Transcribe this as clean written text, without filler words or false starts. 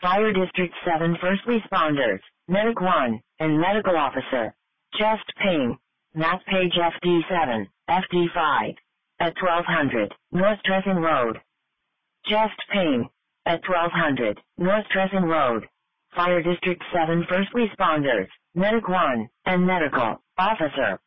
Fire District 7 first responders, Medic 1, and Medical Officer. Chest pain. Map page FD7, FD5. At 1200, North Dressing Road. Chest pain. At 1200, North Dressing Road. Fire District 7 first responders, Medic 1, and Medical Officer.